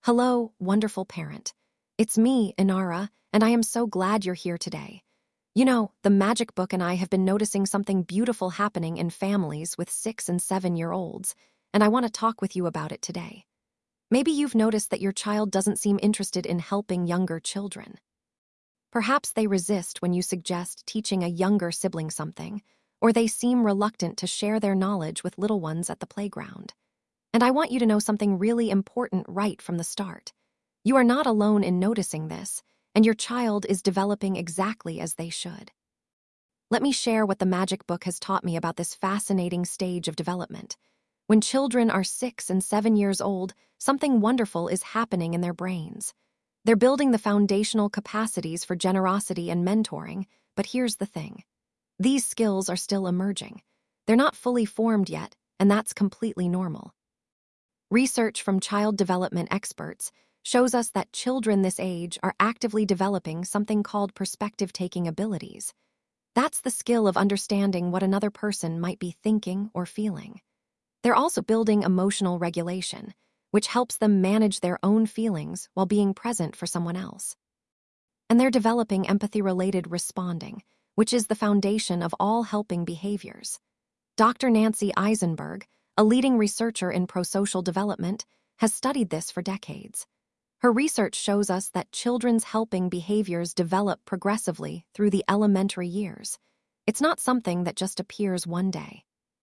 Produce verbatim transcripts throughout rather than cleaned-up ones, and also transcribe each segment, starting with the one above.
Hello, wonderful parent. It's me, Inara, and I am so glad you're here today. You know, the Magic Book and I have been noticing something beautiful happening in families with six and seven year olds, and I want to talk with you about it today. Maybe you've noticed that your child doesn't seem interested in helping younger children. Perhaps they resist when you suggest teaching a younger sibling something, or they seem reluctant to share their knowledge with little ones at the playground. And I want you to know something really important right from the start. You are not alone in noticing this, and your child is developing exactly as they should. Let me share what the Magic Book has taught me about this fascinating stage of development. When children are six and seven years old, something wonderful is happening in their brains. They're building the foundational capacities for generosity and mentoring, but here's the thing. These skills are still emerging. They're not fully formed yet, and that's completely normal. Research from child development experts shows us that children this age are actively developing something called perspective-taking abilities. That's the skill of understanding what another person might be thinking or feeling. They're also building emotional regulation, which helps them manage their own feelings while being present for someone else. And they're developing empathy-related responding, which is the foundation of all helping behaviors. Doctor Nancy Eisenberg, a leading researcher in prosocial development, has studied this for decades. Her research shows us that children's helping behaviors develop progressively through the elementary years. It's not something that just appears one day.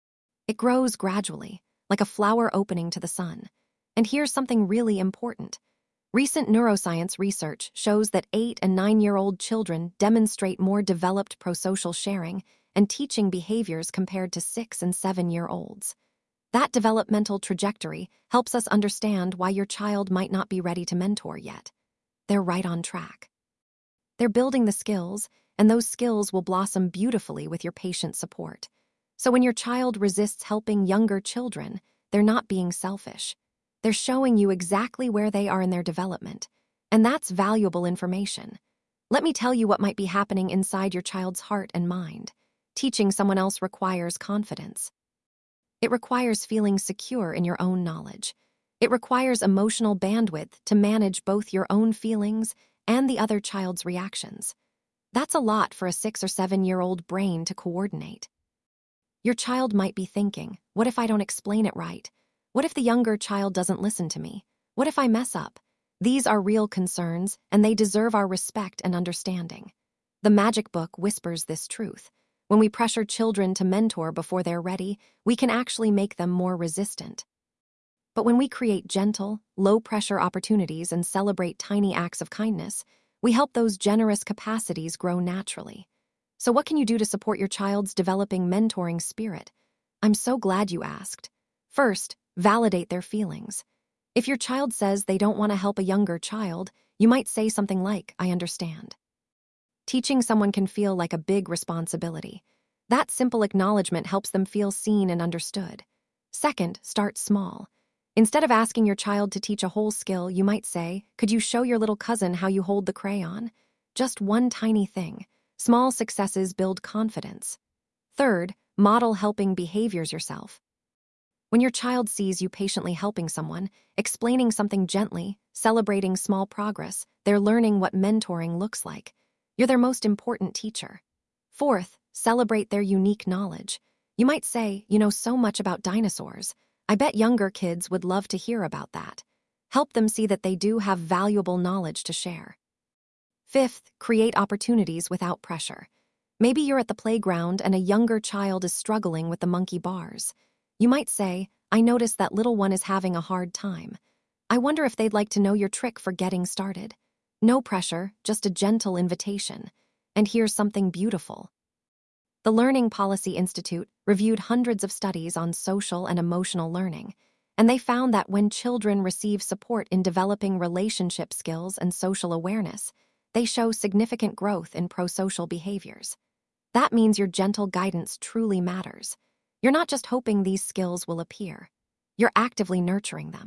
It grows gradually, like a flower opening to the sun. And here's something really important. Recent neuroscience research shows that eight and nine-year-old children demonstrate more developed prosocial sharing and teaching behaviors compared to six and seven-year-olds. That developmental trajectory helps us understand why your child might not be ready to mentor yet. They're right on track. They're building the skills, and those skills will blossom beautifully with your patient support. So when your child resists helping younger children, they're not being selfish. They're showing you exactly where they are in their development, and that's valuable information. Let me tell you what might be happening inside your child's heart and mind. Teaching someone else requires confidence. It requires feeling secure in your own knowledge. It requires emotional bandwidth to manage both your own feelings and the other child's reactions. That's a lot for a six or seven-year-old brain to coordinate. Your child might be thinking, what if I don't explain it right? What if the younger child doesn't listen to me? What if I mess up? These are real concerns, and they deserve our respect and understanding. The Magic Book whispers this truth. When we pressure children to mentor before they're ready, we can actually make them more resistant. But when we create gentle, low-pressure opportunities and celebrate tiny acts of kindness, we help those generous capacities grow naturally. So what can you do to support your child's developing mentoring spirit? I'm so glad you asked. First, validate their feelings. If your child says they don't want to help a younger child, you might say something like, I understand. Teaching someone can feel like a big responsibility. That simple acknowledgement helps them feel seen and understood. Second, start small. Instead of asking your child to teach a whole skill, you might say, could you show your little cousin how you hold the crayon? Just one tiny thing. Small successes build confidence. Third, model helping behaviors yourself. When your child sees you patiently helping someone, explaining something gently, celebrating small progress, they're learning what mentoring looks like. You're their most important teacher. Fourth, celebrate their unique knowledge. You might say, you know so much about dinosaurs. I bet younger kids would love to hear about that. Help them see that they do have valuable knowledge to share. Fifth, create opportunities without pressure. Maybe you're at the playground and a younger child is struggling with the monkey bars. You might say, I noticed that little one is having a hard time. I wonder if they'd like to know your trick for getting started. No pressure, just a gentle invitation. And here's something beautiful. The Learning Policy Institute reviewed hundreds of studies on social and emotional learning, and they found that when children receive support in developing relationship skills and social awareness, they show significant growth in prosocial behaviors. That means your gentle guidance truly matters. You're not just hoping these skills will appear. You're actively nurturing them.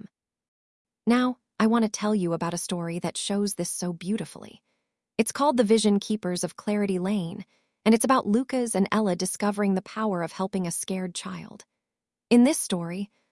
Now, I want to tell you about a story that shows this so beautifully. It's called The Vision Keepers of Clarity Lane, and it's about Lucas and Ella discovering the power of helping a scared child. In this story,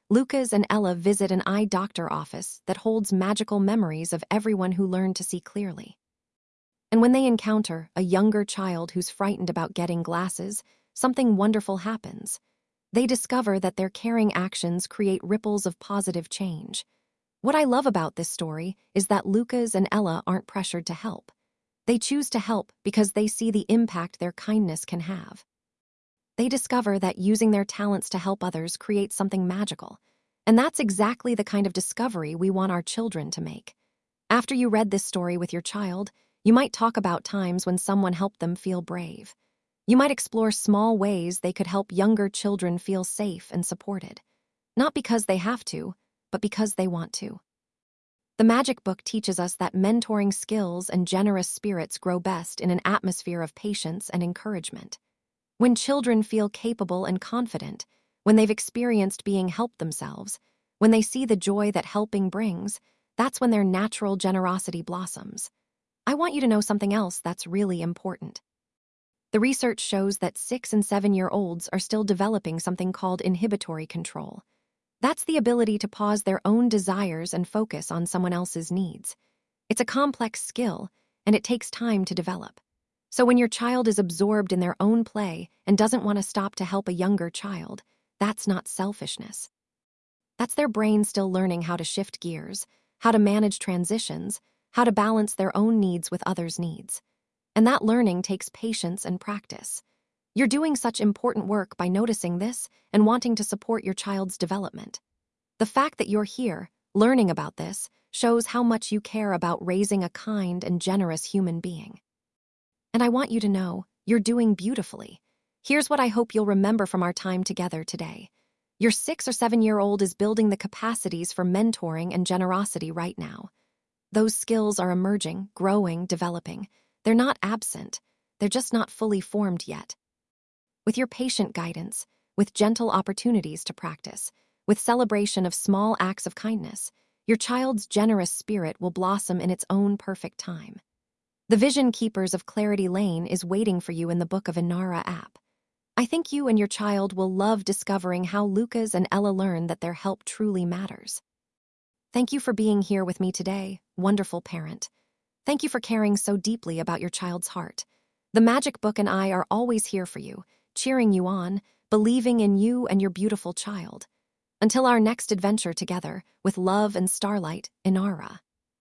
Lucas and Ella visit an eye doctor office that holds magical memories of everyone who learned to see clearly. And when they encounter a younger child who's frightened about getting glasses, something wonderful happens. They discover that their caring actions create ripples of positive change. What I love about this story is that Lucas and Ella aren't pressured to help. They choose to help because they see the impact their kindness can have. They discover that using their talents to help others creates something magical. And that's exactly the kind of discovery we want our children to make. After you read this story with your child, you might talk about times when someone helped them feel brave. You might explore small ways they could help younger children feel safe and supported. Not because they have to, but because they want to. The Magic Book teaches us that mentoring skills and generous spirits grow best in an atmosphere of patience and encouragement. When children feel capable and confident, when they've experienced being helped themselves, when they see the joy that helping brings, that's when their natural generosity blossoms. I want you to know something else that's really important. The research shows that six and seven-year-olds are still developing something called inhibitory control. That's the ability to pause their own desires and focus on someone else's needs. It's a complex skill, and it takes time to develop. So when your child is absorbed in their own play and doesn't want to stop to help a younger child, that's not selfishness. That's their brain still learning how to shift gears, how to manage transitions, how to balance their own needs with others' needs. And that learning takes patience and practice. You're doing such important work by noticing this and wanting to support your child's development. The fact that you're here, learning about this, shows how much you care about raising a kind and generous human being. And I want you to know, you're doing beautifully. Here's what I hope you'll remember from our time together today. Your six or seven-year-old is building the capacities for mentoring and generosity right now. Those skills are emerging, growing, developing. They're not absent. They're just not fully formed yet. With your patient guidance, with gentle opportunities to practice, with celebration of small acts of kindness, your child's generous spirit will blossom in its own perfect time. The Vision Keepers of Clarity Lane is waiting for you in the Book of Inara app. I think you and your child will love discovering how Lucas and Ella learn that their help truly matters. Thank you for being here with me today, wonderful parent. Thank you for caring so deeply about your child's heart. The Magic Book and I are always here for you, cheering you on, believing in you and your beautiful child. Until our next adventure together, with love and starlight, Inara.